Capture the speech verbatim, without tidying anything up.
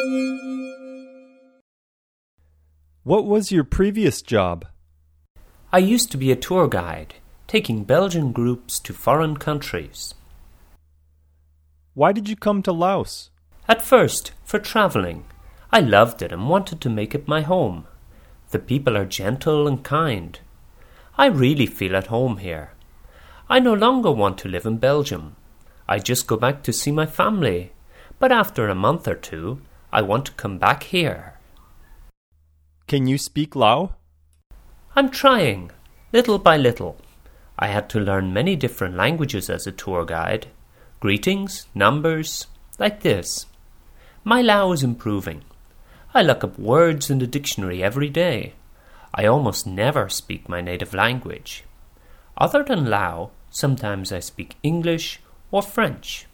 What was your previous job? I used to be a tour guide, taking Belgian groups to foreign countries. Why did you come to Laos? At first, for travelling. I loved it and wanted to make it my home. The people are gentle and kind. I really feel at home here. I no longer want to live in Belgium. I just go back to see my family. But after a month or two, I want to come back here. Can you speak Lao? I'm trying, little by little. I had to learn many different languages as a tour guide. Greetings, numbers, like this. My Lao is improving. I look up words in the dictionary every day. I almost never speak my native language. Other than Lao, sometimes I speak English or French.